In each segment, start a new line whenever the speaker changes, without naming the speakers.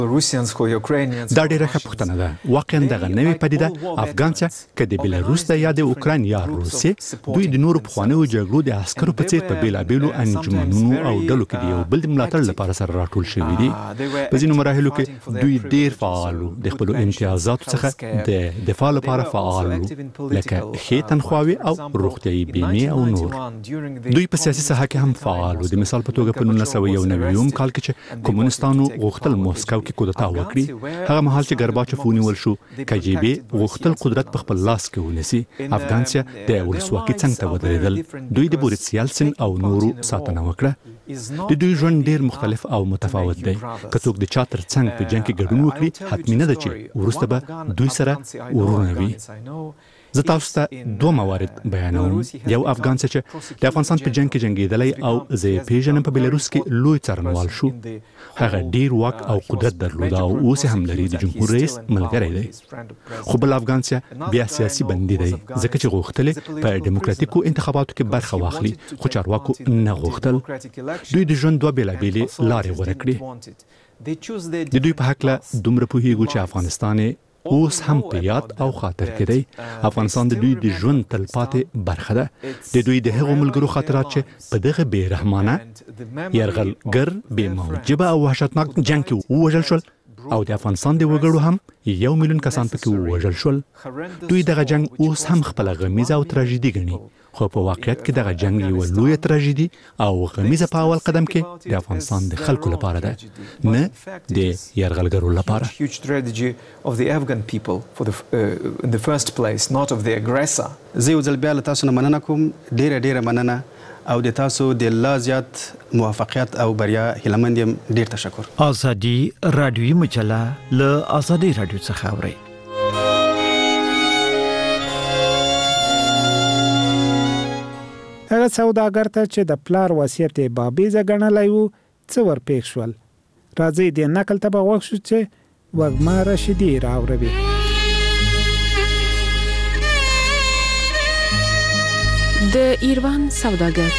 دا ډیره ښه پوښتنه ده. واقعا دغه نوې پدیده افغانستان که د بیلاروس د یا د اوکراین یا روسیې دوی د نورو پخوانیو جګړو د عسکرو په څیر په بیلابیلو انجمنونو او ډلو کې د یو بل د ملاتړ لپاره سره راټول شوي دي. په ځینو مراحلو کې دوی ډیر فعال وو. د خپلو امتیازاتو څخه د دفاع لپاره فعال وو، لکه ښې تنخواوې او روغتیايي بیمې او نور. دوی په سیاسي ساحه کې هم فعال وو. د مثال په توګه په 1991 کال کې چې کمونستانو غوښتل موسکو کې کودتا وکړي، هغه مهال چې ګرباچوف ونیول شو، KGB غوښتل قدرت په خپل لاس کې ونیسي. افغانستان د ولسواکۍ څنګ ته ودرېدل. دوی د بوریس یلسن او نورو ساتنه وکړه. د دوی ژوند ډیر مختلف او متفاوت دی. که څوک د چا تر څنګ په جنګ کې ګډون وکړي، حتمي نه ده چې وروسته به دوی سره ورونه وي. زه تاسو ته دوه موارد بیانوم. یو افغان چې د افغانستان په جنګ کې جنګېدلی او زه یې پیژنم په بیلاروس کې لوی څارنوال شو. هغه ډیر واک او قدرت درلود او اوس هم لري. د جمهور رئیس ملګری دی. خو بل افغان چې بیا سیاسي بندي دی، ځکه چې غوښتل په دیموکراتیکو انتخاباتو کې برخه واخلي، خو چارواکو نه غوښتل. دوی د ژوند دوه بیلابېلې لارې غوره کړې. د دوی په هکله دومره پوهیږو چې افغانستان اوس هم په یاد او خاطر کې دی. افغانستان د دوی د ژوند تلپاتې برخه ده. د دوی د هغو ملګرو خاطرات چې په دغه بې رحمانه، یرغلګر، بې موجبه او وحشتناک جنګ کې ووژل شول، او د افغانستان د وګړو هم 1 میلیون کسان پکې ووژل شول. دوی دغه جنګ اوس هم خپله غمیزه او تراژیدي ګڼي، خو په واقعیت کې دغه جنګ یوه لویه تراژیدي او غمیزه په اول قدم کې د افغانستان د خلکو لپاره ده، نه د یرغلګرو لپاره.
زه یو ځل بیا له تاسو نه مننه کوم. ډیره مننه او د تاسو د لا زیات موفقیت او بریا هیلمند یم. ډیر تشکر.
ازادي رادیوي مجله له ازادي رادیو څخه اورئ.
هغه سوداګر ته چې د پلار وصیت یې بابیزه ګڼلی و، څه ورپېښ شول؟ راځئ دې نقل ته به غوږ شو چې وږمه رشیدي راوروي.
د ایروان سوداګر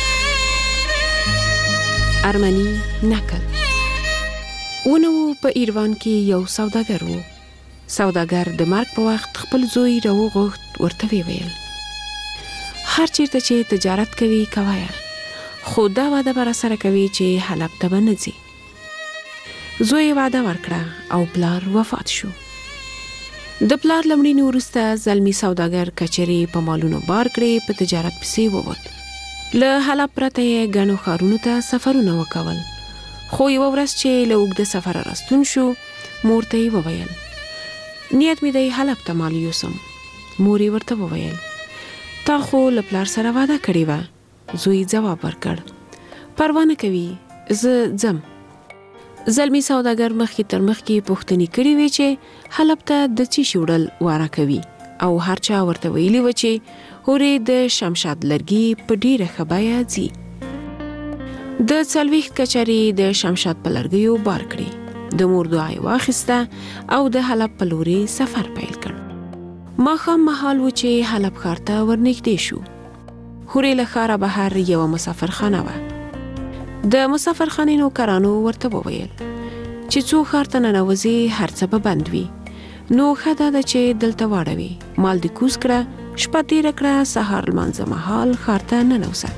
ارمنی نقل. ونو په ایروان کې یو سوداګر و. سوداګر د مرګ په وخت خپل زوی راوغوښت، ورته ویل هر چیرته چې تجارت کوي کوایه، خو دا وعده به راسره کوي چې حلب ته به نه ځي. زوی وعده ورکړه او پلار وفات شو. د پلار له مړینې وروسته زلمي سوداګر کچرې په مالونو بار کړې، په تجارت پسې ووت. له حلب پرته یې ګڼو ښارونو ته سفرونه وکول. خو یوه ورځ چې له اوږده سفره راستون شو، مور ته یې وویل نیت مې دی حلب ته مال یوسم. مور یې ورته وویل تا خو له پلار سره وعده کړې وه. زوی ځواب ورکړ پروا نه کوي، زه ځم. زلمي سوداګر مخکې تر مخکې پوښتنې کړې وې چې حلب ته د څه شي وړل واره کوي، او هر چا ورته ویلي و چې هورې د شمشاد لرګي په ډیره ښه بیه ځي. د 40 کچرې د شمشاد په لرګیو بار کړې. د مور دعا یې واخیسته او د حلب په لوري سفر پیل کړ. ماښام مهال و چې حلب ښار ته ورنږدې شو. هورې له ښاره بهر یوه مسافرخانه وه. د مسافرخانې نوکرانو ورته وویل چې څو ښار ته ننوځي هر څه به بند وي، نو ښه دا ده چې دلته واړوي. مال دې کوز کړه، شپه تېره کړه، سهار لمانځه مهال ښار ته ننوځه.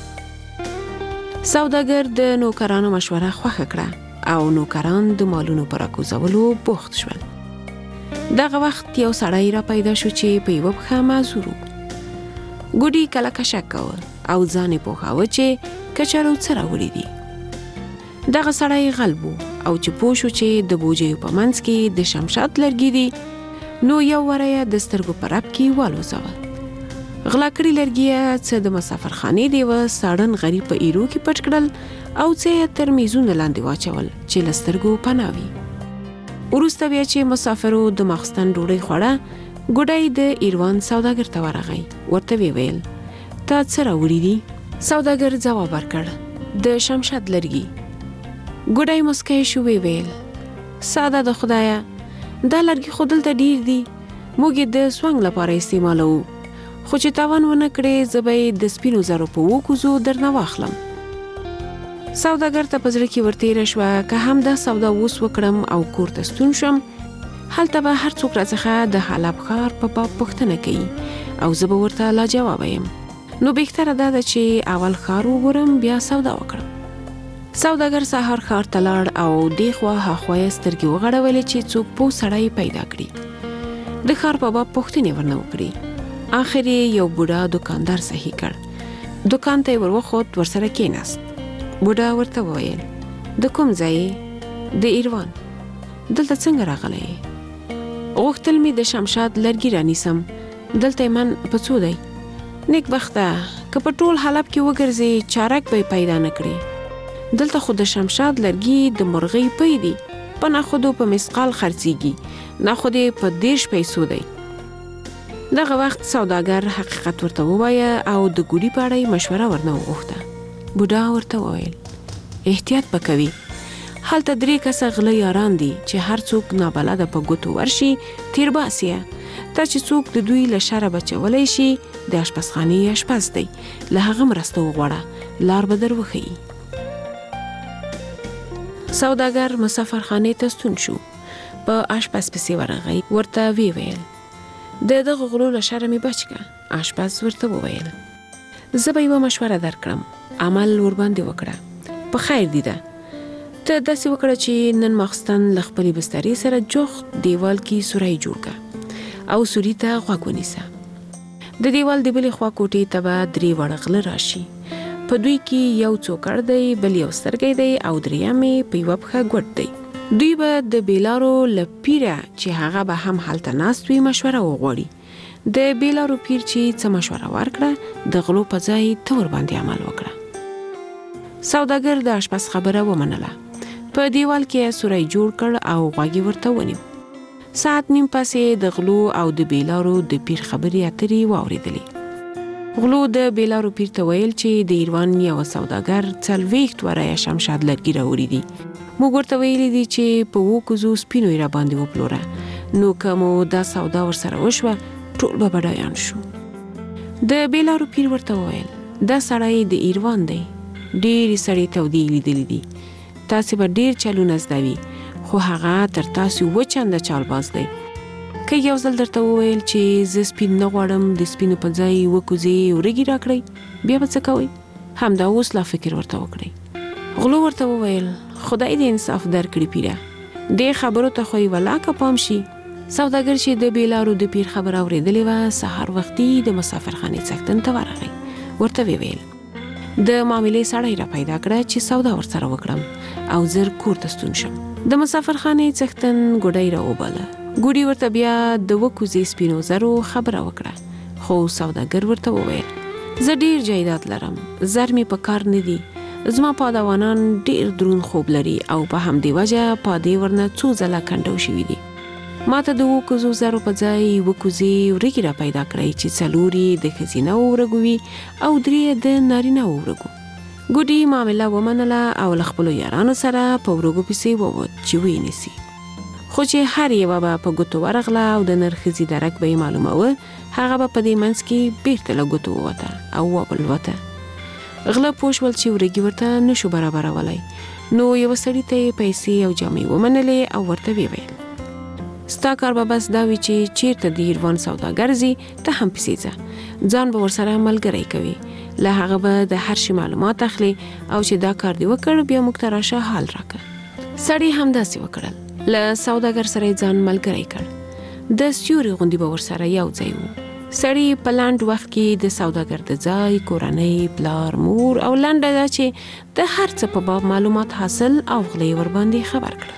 سوداګر د نوکرانو مشوره خوښه کړه او نوکران د مالونو په راکوزولو بوخت شول. دغه وخت یو سړی را پیدا شو چې په یوه پښه معذور و. ګوډي کله کشک کوه او ځان یې پوښاوه چې کچالو څه راوړي دي. دغه سړی غلب و او چې پوه شو چې د بوجیو په منځ کې د شمشاد لرګي دي، نو یو وره یې د سترګو په رپ کې والوځوه. غلا کړي لرګي یې څه د مسافرخانې د یوه ساړن غریب په ایرو کې پټ کړل او څه یې تر میزونه لاندې واچول چې له سترګو پناه وي. وروسته بیا چې مسافرو د ماخستن ډوډۍ خوړه، ګوډی د ایروان سوداګر ته ورغی. ورته ویل تا څه راوړي دي؟ سوداګر ځواب ورکړ د شمشاد لرګي. ګوډی مسکی شو، ویل ساده د خدایه، دا لرګي خو دلته ډیر دي، موږ یې د سونګ لپاره استعمالوو، خو چې تاوان ونه کړې زه به یې د سپینو زرو په وکوزو درنه واخلم. سوداګر ته په زړه کې ورتېره شوه که هم دا سودا اوس وکړم او کور ته ستون شم، هلته به هر څوک راڅخه د حلب ښار په باب پوښتنه کوي او زه به ورته لاجوابه یم. نو بهتره دا ده چې اول ښار وګورم بیا سودا وکړم. سوداګر سهار ښار ته لاړ او دې خوا هاخوا یې سترګې وغړولې چې څوک پوه سړی پیدا کړي. د ښار په باب پوښتنې ورنه وکړي. آخر یې یو بوډا دکاندار صحیح کړ. دکان ته یې ورخوت، ورسره کېناست. بوډا ورته وویل د کوم ځای؟ د ایروان. دلته څنګه راغلی؟ غوښتل مې د شمشاد لرګي رانیسم، دلته من په څو دی؟ نیک بخته که په ټول حلب کې وګرځې چارک به پیدا نه کړي. دلته خو د شمشاد لرګي د مرغۍ پی دي، په ناخودو په مسقال خرڅیږي، ناخودې په 10 پیسو دی. دغه وخت سوداګر حقیقت ورته ووایه او د ګوډي په اړه مشوره ورنه وغوښته. بوډا ورته وویل احتیاط به کوي، هلته 3 کسه غله یاران دي چې هر څوک نابلده په ګوتو ورشي تیر باسیه. تا چې څوک د دوی له شره بچولی شي د اشپزخانې اشپز دی، له هغه مرسته وغواړه، لار به در وښیي. سوداګر مسافرخانې ته ستون شو، په اشپز پسې ورغی، ورته ویل د دغه غلو له شره مې بچ که. اشپز ورته وویل زه به یوه مشوره درکړم، عمل ورباندې وکړه. په خیر دی ده، ته داسې وکړه چې نن ماخستن له خپلې بسترې سره جوخت دیوال کې سوری جوړ که او سوري ته غوږ ونیسه. د دیوال د بلې خوا کوټې ته به 3 وړه غله راشي، په دوی کې یو څوکړ دی، بل یو سترګی دی او دریم په یوه پښه ګوټ دی. دوی به د بیلارو له پیره چې هغه به هم هلته ناست وي مشوره وغواړي. د بیلارو پیر چې څه مشوره ورکړه د غلو په ځای ته ورباندې عمل وکړه. سوداګر د اشپز خبره ومنله، په دیوال کې سوری جوړ کړ او غوږ ورته ونیو. ساعت نیم پسې د غلو او د بیلارو د پیر خبرې اترې واورېدلې. غلو د بیلارو پیر ته ویل چې د ایروان یو سوداګر 40 وړه شمشاد لرګي راوړي دي. موږ ورته ویلي دي چې په 2 کوزو سپینو یې راباندې وپلوره، نو که مو دا سودا ورسره وشوه ټول به بډایان شو. د بیلارو پیر ورته وویل دا سړی د ایروان دی، ډېرې سړې تودې لیدلې دي، تاسې به ډېر چلونه زده وي، خو هغه تر تاسو 2 چنده چالباز دی. که یو ځل درته وویل چې زه سپین نه غواړم، د سپینو په ځای 2 کوزې وریږي راکړئ، بیا به څه کوئ؟ همدا اوس لا فکر ورته وکړئ. غلو ورته وویل خدای دې انصاف درکړي پیره، دې خبرو ته خو یې ولاکه پام شي. سوداګر چې د بیلارو د پیر خبره اورېدلې وه، سهار وختي د مسافرخانې څښتن ته ورغی. ورته ویل د معاملې سړی را پیدا کړه چې سودا ورسره وکړم او زر کور ته ستون شم. د مسافرخانې څښتن ګوډی را وباله. ګوډي ورته بیا د 2 کوزې سپینو زرو خبره وکړه، خو سوداګر ورته وویل زه ډېر جایداد لرم، زر مې په کار نه دي، زما پادوانان ډېر درون خوب لري او په همدې وجه پادې ورنه څو ځله کنډو شوي دي. ما ته د 2 کوزو زرو په ځای 2 کوزې وریږي را پیدا کړئ چې 4 د ښځینه ورږو وي او 3 د نارینه ورږو. ګوډي معامله ومنله او له خپلو یارانو سره په ورږو پسې ووت چې ویې نیسي. خو چې هر یوه به په ګوتو ورغله او د نر ښځې درک به یې معلوموه، هغه به په دې منځ کې بیرته له ګوتو ووته او وبلوته. غله پوه شول چې ورږي ورته نشو برابرولی، نو یوه سړي ته یې پیسې او جامې ومنلې او ورته ویل ستا کار به بس دا وي چې چیرته د ایروان سوداګر ځي ته هم پسې ځه، ځان به ورسره ملګری کوي، له هغه به د هر شي معلومات اخلي او چې دا کار دی وکړ بیا موږ ته راشه حال راکړه. سړي همداسې وکړل، له سوداګر سره یې ځان ملګری کړ، د سیوري غوندې به ورسره یو ځای و. سړي په لنډ وخت کې د سوداګر د ځای، کورنۍ، پلار، مور او لنډه دا چې د هر څه په باب معلومات حاصل او غله یې ورباندې خبر کړل.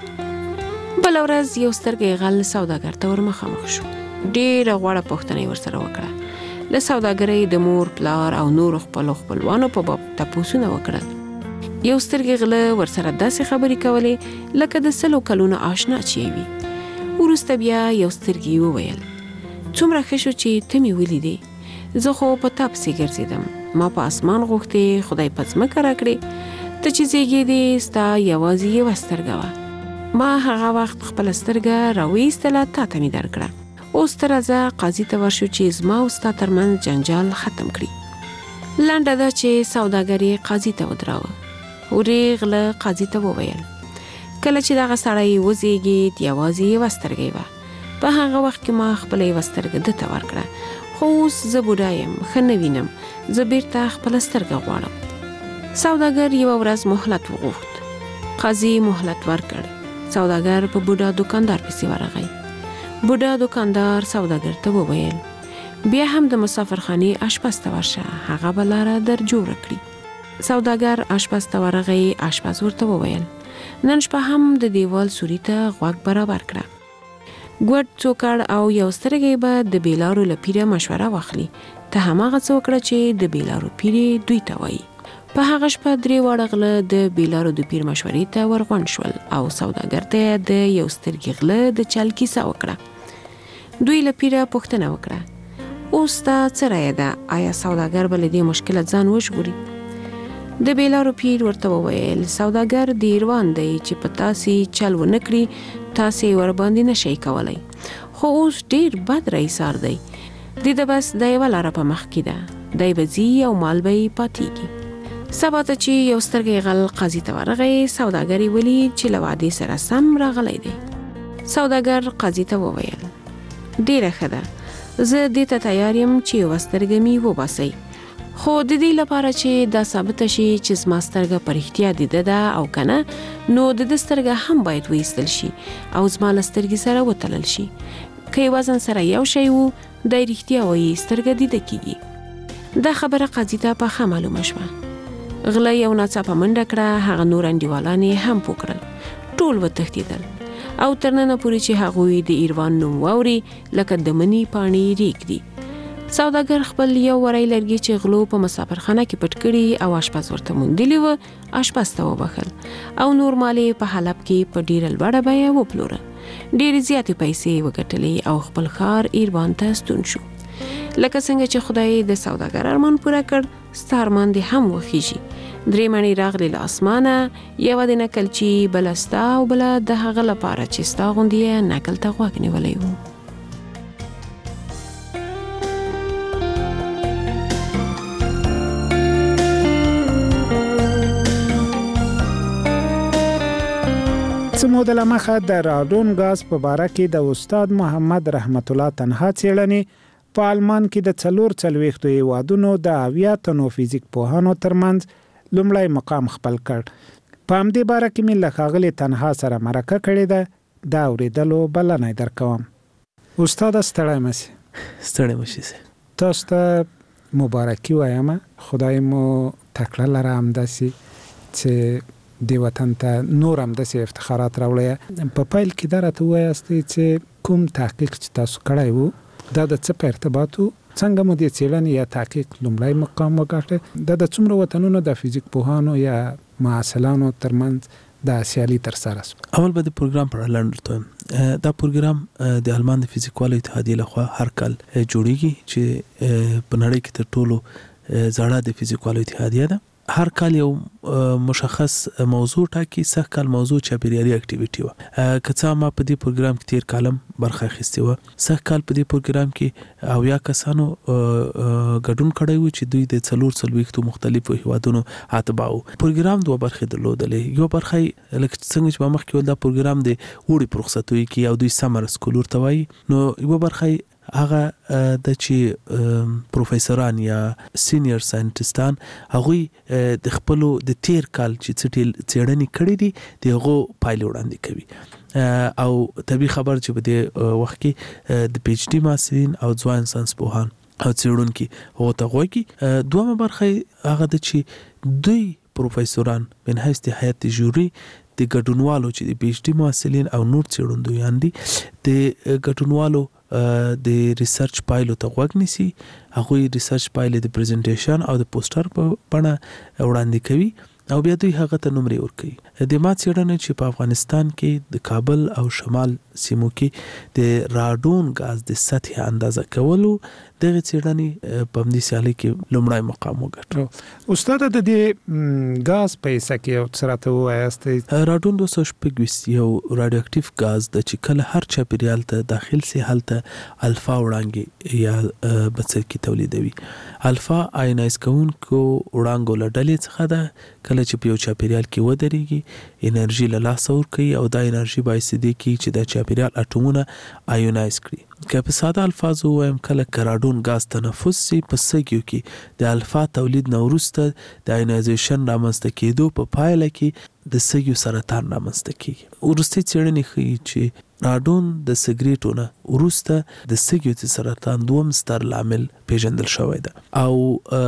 بله ورځ یو سترګی غل سوداګر ته ورمخامخ شو، ډېره غوړه پوښتنه یې ورسره وکړه. له سوداګرۍ د مور، پلار او نورو خپلو خپلوانو په باب تپوسونه وکړل. یو سترګی غله ورسره داسې خبرې کولې لکه د 100 کلونو آشنا چې وي. وروسته بیا یو سترګی وویل څومره ښه شو چې ته مې ولیدې، زه خو په تا پسې ګرځېدم، ما په اسمان غوښتې، خدای په ځمکه راکړې، ته چې زیږېدې ستا یوازې یوه سترګه وه، ما هغه وخت خپله سترګه راویستله تا ته مې درکړه، اوس ته راځه قاضي ته ورشو چې زما او ستا ترمنځ جنجال ختم کړي. لنډه ده چې سوداګر یې قاضي ته ودراوه. ورې غله قاضي ته وویل کله چې دغه سړی وزېږید یوازې یوه سترګه وه. په هغه وخت کې ما خپله یوه سترګه ده ته ورکړه، خو اوس زه بوډا یم، ښه نه وینم، زه بیرته خپله سترګه غواړم. سوداګر یوه ورځ مهلت وغوښت. قاضي مهلت ورکړ. سوداګر په بوډا دوکاندار پسې ورغی. بوډا دوکاندار سوداګر ته وویل بیا هم د مسافرخانې اشپز ته ورشه، هغه به لاره در جوړه کړي. سوداګر اشپز ته ورغی. اشپز ورته وویل نن شپه هم د دیوال سوري ته غوږ برابر کړه. ګوډ څوکړ او یو سترګې به د بیلارو له پیره مشوره واخلي. ته هماغه څه وکړه چې د بیلارو پیرې دوی ته وایي. په هغه شپه 3 واړه غله د بیلارو د پیر مشورې ته ورغونډ شول او سوداګر ته د یو سترګې غله د چل کیسه وکړه. دوی له پیره پوښتنه وکړه اوس تا څه رایه ده؟ آیا سوداګر به له دې مشکله ځان وژغوري؟ د بیلارو پیر ورته وویل سوداګر دیروان دی چې په تاسې چل ونه کړي تاسې ورباندې نشئ کولی، خو اوس ډیر بد رئیسار دی. د ده بس د یوه لاره په مخ کې ده، دی به ځي او مال به یې پاتېږي. سبا ته چې یو سترګې غل قاضي ته ورغی، سوداګر یې ولید چې له وعدې سره سم راغلی دی. سوداګر قاضي ته وویل ډیره ښه ده، زه دې ته تیار یم چې یوه سترګه مې وباسئ، خو د دې لپاره چې دا ثابته شي چې زما سترګه په رښتیا د ده ده او که نه، نو د ده سترګه هم باید وایستل شي او زما له سترګې سره وتلل شي. که یې وزن سره یو شی وو، دی رښتیا وایي سترګه دیده کېږي. دا خبره قاضي ته پخه معلومه شوه. غله یو ناڅاپه منډه کړه، هغه نور انډیوالان یې هم پوه کړل. ټول وتښتېدل او تر ننه پورې چې هغوی د ایروان نوم واوري لکه د مني پاڼې ریږدي. سوداګر خپل یو وری لرګي چې غلو په مسافرخانه کې پټ کړي او اشپز ورته موندلي و، اشپز ته وبخل او نور مال یې په حلب کې په ډیره لوړه بیه وپلوره. ډېرې زیاتې پیسې وګټلې او خپل ښار ایروان ته ستون شو. لکه څنګه چې خدای د سوداګر ارمان پوره کړ، ستا ارمان دې هم وخیږي. 3 مڼې راغلې له اسمانه، یوه د نکلچي، بله ستا او بله د هغه لپاره چې ستا غوندې یې نکل ته غوږ نیولی و.
څه موده له مخه د راډون غاز په باره کې د استاد محمد رحمت الله تنها څېړنې په آلمان کې د 44 هیوادونو د 80 تنو فزیک پوهانو ترمنځ لومړی مقام خپل کړ. په همدې باره کې مې له ښاغلي تنها سره مرکه کړې ده، دا اورېدلو بلنه درکوم. استاده ستړی مشې.
ستړی مشې.
تاسو ته مبارکي وایم، خدای مو تکړه لره همداسې چې دی وطن ته نور هم داسې افتخارات راوړی. په پیل کې دا راته ووایاستئ چې کوم تحقیق چې تاسو کړی و دا د څه په ارتباط و؟ څنګه مو دې څېړنې یا تحقیق لومړی مقام وګاټه؟ دا د څومره وطنونو د فزیک پوهانو یا محصلانو ترمنځ دا سیالي ترسره شوه؟
اول به د پروګرام په اړه لنډ درته وایم. دا پروګرام د آلمان د فزیکوالو اتحادیې لخوا هر کال جوړیږي چې په نړۍ کې تر ټولو زړه د فزیکوالو اتحادیه ده. هر کال یو مشخص موضوع ټاکي. سږ کال موضوع چاپیریالي اکټیویټي و. که څه ما په دې پروګرام کې تیر کالم برخه اخیستې وه. سږ کال په دې پروګرام کې 80 کسانو ګډون کړی و چې دوی د 44 مختلفو هیوادونو اتباع وو. پروګرام 2 برخې درلودلې. یو برخه لکه څنګه چې مخکې ول دا پروګرام د وړي په رخصتیو کې او دوی سمر سکول ورته وایي، نو یو برخه هغه د چې پروفیسوران یا سینیئر ساینټیستان هغوی د خپلو د تیر کال چې څېړنې کړې دي دغه پایلې وړاندې کوي او طبیعي خبر چې په دې وخت کې د پی ایچ ډي محصلین او ځوان ساینس پوهان او څېړونکي هغو ته غوږ. دویمه برخه هغه ده چې دوی پروفیسوران من حیث د هیئت جوري د ګډونوالو چې د پی ایچ ډي محصلین او نور څېړندویان دي د ګډونوالو د ریسرچ پایلو ته غوږ نیسي. هغوی ریسرچ پایلې د پریزنټیشن او د پوسټر په بڼه وړاندې کوي او بیا دوی هغه ته نمرې ورکوي. د ما څېړنه چې په افغانستان کې د کابل او شمال سیمو کې د راډون غاز د سطح اندازه کولو دغه څېړنې په همدې سیالۍ کې لومړی مقام وګټه.
استاد د دې غاز په حصه کې یو څه راته ووایاست.
راډون 226 یو رادیو اکټیو غاز د چې کله هر چاپیریال ته داخل سي هلته الفا وړانګې یا بڅرکي تولیدوي. الفا آینایز کوونکو وړانګو له ډلې څخه ده. کله چې په یو چاپیریال کې ودرېږي انرژي له لاسه ورکوي او دا انرژي باعث دی چې د چاپیریال اټومونه آیونایز کړي. که په ساده الفاظو ووایم کله راډون غاز تنفس سي په سږیو کې د الفا تولید نه وروسته د آینایزیشن رامنځته کېدو په پایله کې د سږیو سرطان رامنځته کېږي. وروستۍ څېړنې ښیي چې راډون د سګریټو نه وروسته د سږیو د سرطان دوم ستر لامل پیژندل شوی ده او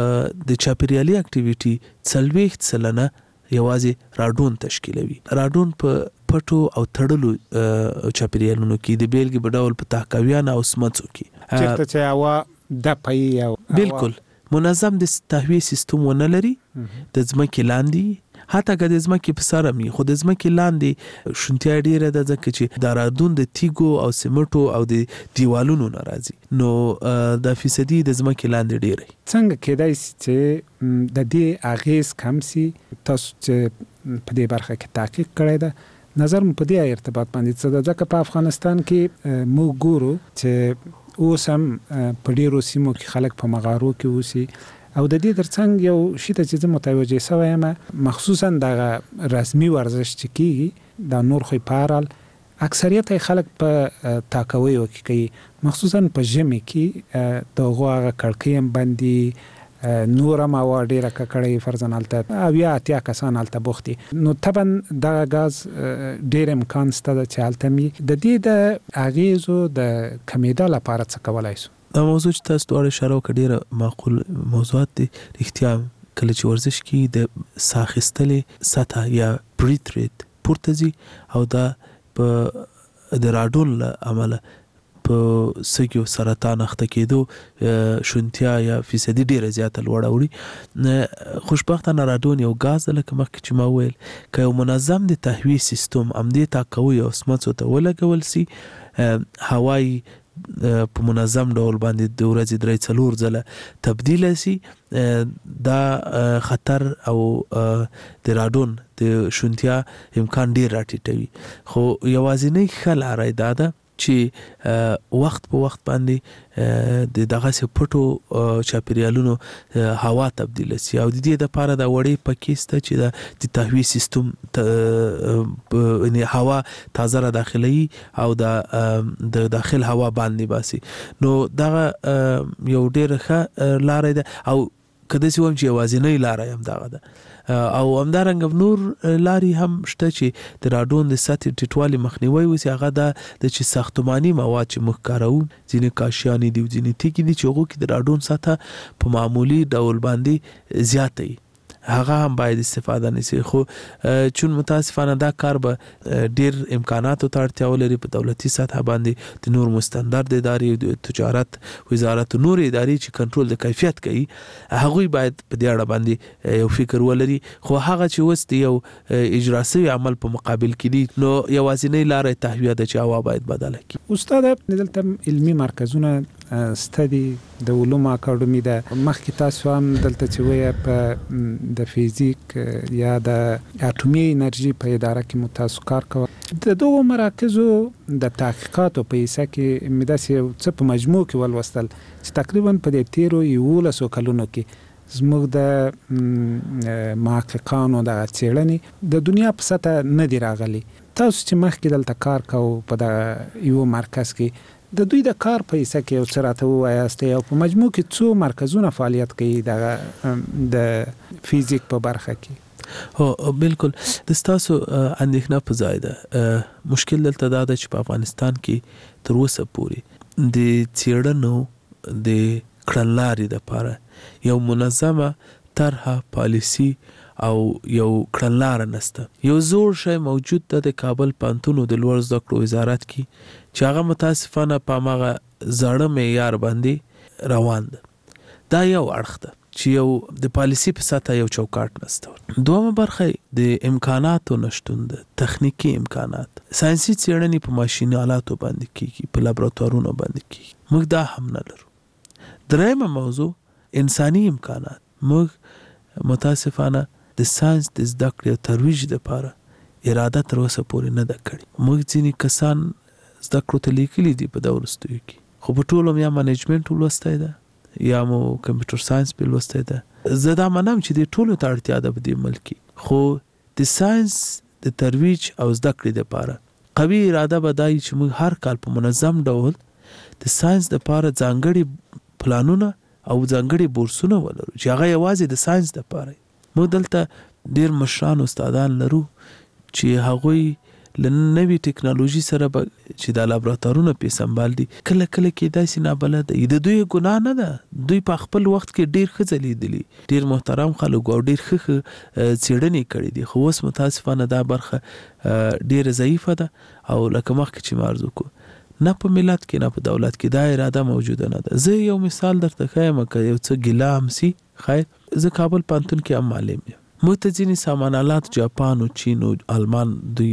د چاپیریالي اکټیویټي 40% یوازې راډون تشکیلوي. راډون په پټو او تړلو چاپیریالونو کې د بیلګې په ډول په تهکویان او سمڅو کې
چېرته چې هوا د پي او
بالکل منظم د تهویې سیستم ونه لري د ځمکې لاندې حتی که د ځمکې په سر هم خو د ځمکې لاندې شونتیا ډیره ده ځکه چې د راډون د تیږو او سمټو او د دیوالونو نه راځي نو د فیصدي د ځمکې لاندې ډیره.
څنګه کېدای شي چې د دې اغیز کم سي؟ تاسو چې په دې برخه کې تحقیق کړی ده نظر مو په دې ارتباط باندې څه ده؟ ځکه په افغانستان کې موږ ګورو چې اوس هم په ډیرو سیمو کې خلک په مغارو کې اوسي او د دې ترڅنګ یو شی ته چې زه متوجه شوی یم مخصوصا دغه رسمي ورزش چې کیږي د نور خو پارل اکثریت خلک په تاکوي کوي مخصوصا په ژمي کې د هغه کړکۍ باندې نور ما ډیره کړی فرضاً الته او یا اتیا کسان الته بوختي نو طبعا دا غاز ډیر امکان ستده چې الته می د دې د اغیزو د کمیدا لپاره څه کولای شو؟
دا موضوع چې تاسو دوه اشاره وکړه ډیره معقول موضوعات دي. رښتیا کله چې ورزش کې د ساخستلې سطح یا بریث ریټ پورته ځي او دا په د راډون له امله په سږیو سرطان اخته کېدو شونتیا یا فیصدي ډیره زیاته لوړه وړي. خوشبختانه راډون یو غاز لکه مخکې چې ما ویل که یو منظم د تهویې سیستم همدې تاکوي او سمڅو ته ولګول سي هوایی په منظم ډول باندې د ورځې 3-4 ځله تبدیل سي دا خطر او د راډون د شونتیا امکان ډیر راټیټوي. خو یوازینی ښه لاره دا ده چې وخت په وخت باندې د دغه پټو چاپیریالونو هوا تبدیل شي او د دې لپاره د وړې پکېسته چې د تهویې سیستم یعنی هوا تازه را داخلي او د داخل هوا باندې باسي نو دغه یو ډېر ښه لاره ده او کله چې وم چې یوازینی لاره هم دغه ده او همدارنګه نور لارې هم شته چې د راډون د سطح ټیټوالي مخنیوي وسی هغه د چې ساختماني مواد چې موږ کاروو ځینې کاشیانې دي ځینې تیږې دي چې هغو کې د راډون سطح په معمولي ډول باندې زیاته وي هغه هم باید استفاده نشي. خو چون متاسفانه دا کار به ډیر امکاناتو ته اړتیا ولري په دولتي سطح باندې د نور مستندرد ادارې د تجارت وزارت نور ادارې چې کنټرول د کیفیت کوي هغه باید په دې اړه باندې یو فکر ولري. خو هغه چې وست یو اجرا شوی عمل په مقابل کې دي نو یوازینی لارې تهویه د چاوا باید بدله کی.
استاد دلته علمي مرکزونه ستدي د علوم اکاډمي ده مخکې تاسو هم دلته چې وایي په د فیزیک یا د اټومي انرژي په اداره کې متاسو کار کوي. د دوه مراکزو د تحقیقاتو په حصہ کې مداسي څه په مجموع کې ولوستل چې تقریبا په دې تیرو 11 کلونو کې زموږ د محققانو د څېړنې د دنیا په سطح نه دی راغلي. تاسو چې مخکې دلته کار کوو په د یو مرکز کې د دوی د کار په حصہ کې یو څه راته ووایاست او په مجموع کې څو مرکزونه فعالیت کوي د فیزیک په برخه کې؟
هو بالکل د تاسو اندېښنه په ځای ده. مشکل دلته دا ده چې په افغانستان کې تر اوسه پورې د څېړنو د کړنلارې لپاره یو منظمه طرحه پالیسی او یو کړنلاره نشته. یو زوړ شی موجود ده د کابل پوهنتون د لوړ زده کړو وزارت کې چې هغه متاسفانه په هغه زړه معیار باندې روان ده. دا یو اړخ ده چې یو د پالیسی په سطح یو چوکاټ نشته. دومره برخه د امکاناتو نشتون د تخنیکی امکانات، ساينسي څېړنې په ماشیني آلاتو باندې کیږي، په لابراتوارونو باندې کیږي، موږ دا هم نه لرو. درېمه موضوع انساني امکانات. موږ متاسفانه د ساينس د زده کړې او ترویج لپاره اراده تر اوسه پورې نه ده کړې. موږ ځینې کسان زده کړو ته لیکلي دي په دا وروستیو کې، خو په ټولو یا منیجمنټ ولوستی ده یا مو کمپیوټر ساينس په لوستی ده. زه دا منم چې د ټولو ته اړتیا ده په دې ملک کې، خو د ساينس د ترویج او زده کړې لپاره قوي اراده به دا وي چې موږ هر کال په منظم ډول د ساينس لپاره ځانګړي پلانونه او ځانګړي بورسونه ولرو چې هغه یوازې د ساينس لپاره. موږ دلته ډېر مشران استادان لرو چې هغوی له نوې ټکنالوژي سره چې د لابراتوارونو په سمبال دي کله کله کې داسې نابلده د دوی ګناه نه ده. دوی په خپل وخت کې ډېر ښه ځلیدلي، ډېر محترم خلک او ډېر ښه څېړنې کړي دي، خو اوس متاسفانه دا برخه ډېره ضعیفه ده او لکه مخکې چې ما عرض وکړو نه په ملت کې نه په دولت کې دا اراده موجوده نه ده. زه یو مثال درته ښیم که یو څه ګیله هم سي. خیر، زه کابل پوهنتون کې هم معلم یم. موږ ته ځینې سامان آلات جاپان او چین او آلمان دوی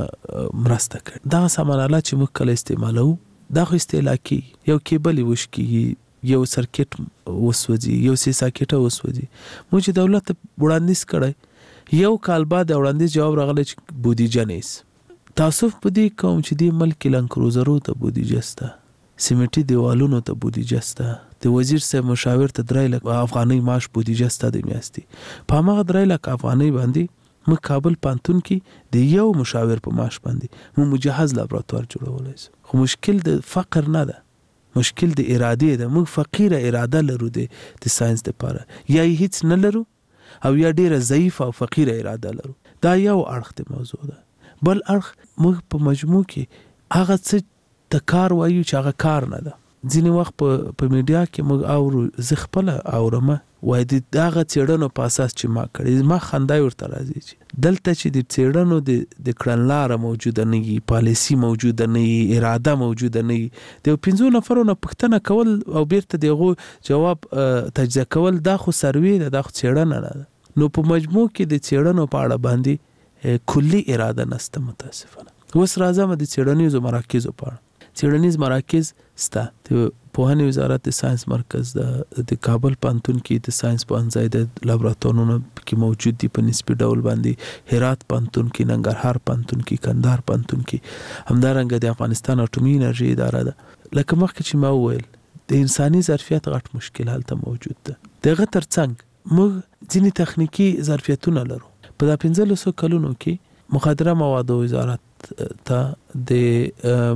مرسته کړي. دغه سامان آلات چې موږ کله استعمالوو دا خو استهلاکي، یو کیبل یې وشکېږي، یو سرکټ وسوځي، یو سی ساکټه وسوځي. موږ چې دولت ته وړاندیز کړی، یو کال بعد د وړاندیز جواب راغلی چې بودیجه نیست. تاسف په دې کوم چې دې ملک لنډ کروزرو ته بودیجه سته، سیمټي دیوالونو ته بودیجه سته، د وزیر صاحب مشاور ته 3 لک افغانۍ معاش بودیجه سته د میاشتې. په هماغه 3 لک افغانۍ باندې موږ کابل پوهنتون کې د یو مشاور په معاش باندې موږ مجهز لابراتوار جوړولی شو. خو مشکل د فقر نه ده، مشکل د ارادې ده. موږ فقیره اراده لرو د ساينس لپاره، یا یې هیڅ نه لرو او یا ډیره ضعیفه او فقیره اراده لرو. دا یو اړخ د موضوع ده. بل اړخ موږ په مجموع کې هغه څه ته کار وایو چې هغه کار نه ده. ځینې وخت په میډیا کې موږ اورو، زه خپله اورم، وایي د هغه څېړنو په اساس چې ما کړی، ما خندا ورته راځي چې دلته چې د څېړنو د کړنلاره موجوده نه وي، پالیسي موجوده نه وي، اراده موجوده نه وي، د 5 نفرو نه پوښتنه کول او بیرته د هغو جواب تجزیه کول، دا خو سروې ده، دا خو څېړنه نه ده. نو په مجموع کې د څېړنو په اړه باندې کلي اراده نشته متاسفانه. اوس راځم د څېړنیزو مراکزو په اړه. څېړنیز مراکز سته، د پوهنې وزارت د ساينس مرکز د کابل پوهنتون کې د ساينس پوهنځای د لابراتوارونو کې موجود دي په نسبي ډول باندې، هرات پوهنتون کې، ننګرهار پوهنتون کې، کندهار پوهنتون کې، همدارنګه د افغانستان اټومي انرژي اداره ده. لکه مخکې چې ما وویل د انساني ظرفیت غټ مشکل هلته موجود ده. دغه ترڅنګ موږ ځینې تخنیکی ظرفیتونه لرو. په دا 15 کلونو کې مخدره موادو وزارت ته، د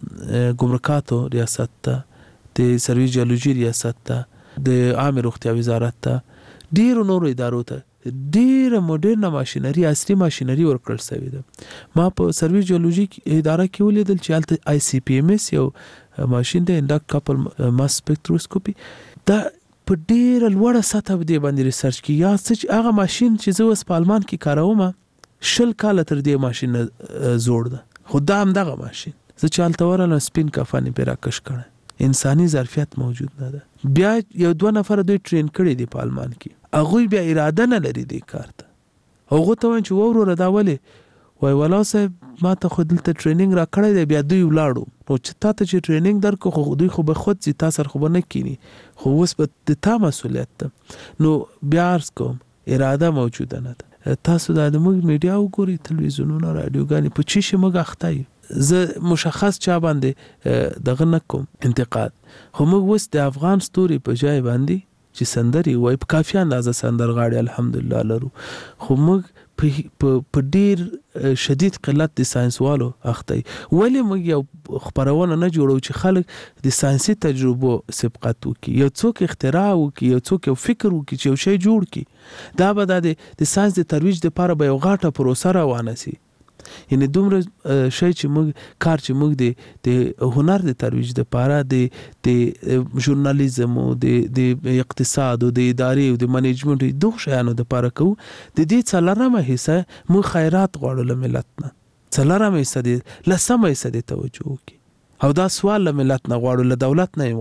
ګمرکاتو ریاست ته، د سرویس جیولوژي ریاست ته، د عامه روغتیا وزارت ته، ډیرو نورو ادارو ته ډیره موډرنه ماشینري، عصري ماشینري ورکړل شوې ده. ما په سرویس جیولوژي اداره کې ولیدل چې هلته ICP-MS یو ماشین دی، انډکټ کپل ماس سپیکټروسکوپي، دا په ډیره لوړه سطح باندې ریسرچ کې. یا څه هغه ماشین چې زه اوس په آلمان کې کاروم 10 کاله تر دې ماشین زوړ ده، خو دا هم دغه ماشین زه چې هلته ورغلم سپین کفن یې پرې راکش کړی. انساني ظرفیت موجود نه ده. بیا یو 2 نفر دوی ټرین کړي دي په آلمان کې، هغوی بیا اراده نه لري دې کار ته. هغو ته وایم چې وروره دا ولې؟ وایي والا صاحب ما ته خو دلته ټریننګ را کړی دی، بیا دوی ولاړو، نو چې تا ته چې ټریننګ درکړو خو دوی خو به خود ځي، تا سره خو به نه کینی، خو اوس به د تا مسؤلیت ده. نو بیا عرض کوم اراده موجوده نه ده. تاسو دا د موږ میډیا وګورئ، تلویزیونونه، رادیوګانې، په چی شي موږ اخته یو. زه مشخص چا باندې دغه نه کوم انتقاد، خو موږ اوس د افغان ستوري په ځای باندې چې سندري وایي په کافي اندازه سندرغاړي الحمدلله لرو، خو موږ په ډیر شدید قلت د ساينسوالو اخته. ولې موږ یو خبرونه نه جوړو چې خلک د ساينسي تجربو سبقت وکړي، یو څوک اختراع وکړي، یو څوک یو فکر وکړي چې یو شی جوړ کړي، دا به د ساينس د ترویج لپاره به یو غاټه پروسه روانه سي. یعنی دومره شی چې موږ کار چې موږ د هنر د ترویج لپاره د ژورنالیزم او د اقتصاد او د ادارې او د منیجمنت دغه شیانو لپاره کوو، د دې څلورمه حصہ موږ خیرات غواړو له ملت نه، څلورمه حصہ د لسمه حصہ د توجه وکړي، او دا سوال له ملت نه غواړو، له دولت نه یې غواړو.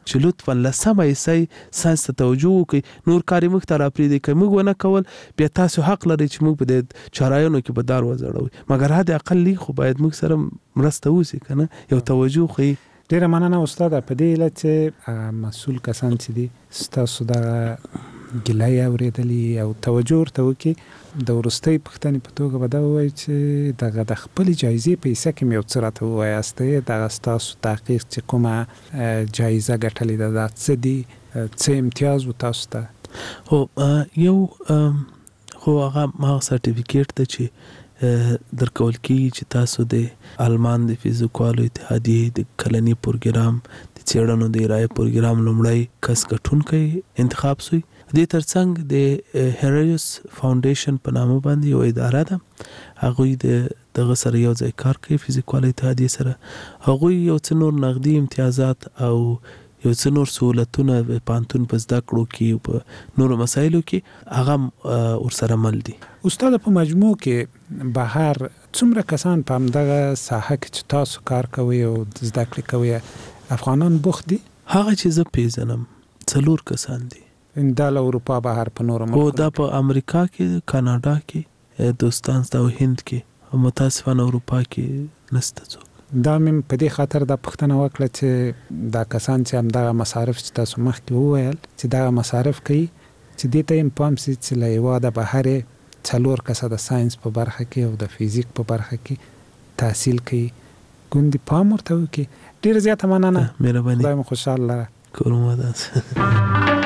چې لطفا لسمه حصه ساينس ته توجه وکړي نور کار موږ ته راپرېږدي که موږ ونه کول بیا تاسو حق لرئ چې موږ په دې چارایانو کې به دار وځړوئ مګر حد اقل خو باید موږ سره مرسته وشي که نه یو توجه خو
ډیره مننه استاد په دې علت چې مسؤل کسان چې دي ستاسو د ګیلای اورېدلې او توجه ورته وکړي د وروستۍ پوښتنې په توګه به دا ووایي چې دغه د خپلې جایزې په حصه کې مې یو څه راته ووایاستئ دغه ستاسو تحقیق چې کومه جایزه ګټلې ده دا څه دي څه امتیاز و تاسو ته
هو یو خو هغه سرټیفیکیټ ده چې درکول کېږي چې تاسو د آلمان د فزیکوالو اتحادیې د کلني پروګرام د څېړنو د ارایې پروګرام لومړی کس ګټونکی انتخاب سوی دې ترڅنګ د هیریوس فاونډیشن په نامه باندې یو اداره ده هغوی دغه سره یو ځای کار کوي فزیکوالو اتحادیې سره هغوی یو څه نور نقدي امتیازات او یو څه نور سهولتونه په پانتون په زده کړو کې په نورو مسایلو کې هغه ورسره مل دي
استاد په مجموع کې بهر څومره کسان په همدغه ساحه کې چې تاسو کار کوي او زده کړې کوي افغانان بوخت دي
هغه چې زه پیژنم 4 کسان دي
دا له اروپا بهر په نورو ملکونو
دا په امریکا کې کاناډا کې دوستان او هند کې متاسفانه اروپا کې نشته څوک
دا مې په دې خاطر دا پوښتنه وکړه چې دا کسان چې همدغه مصارف چې تاسو مخکې وویل چې دا مصارف کوي چې دې ته هم پام سي چې له هېواده بهر 4 کسه د ساينس په برخه کې او د فزیک په برخه کې تحصیل کوي ګوندې پام ورته وکړي ډېره زیاته مننه
مهرباني
خدای مو خوشحاله
کوم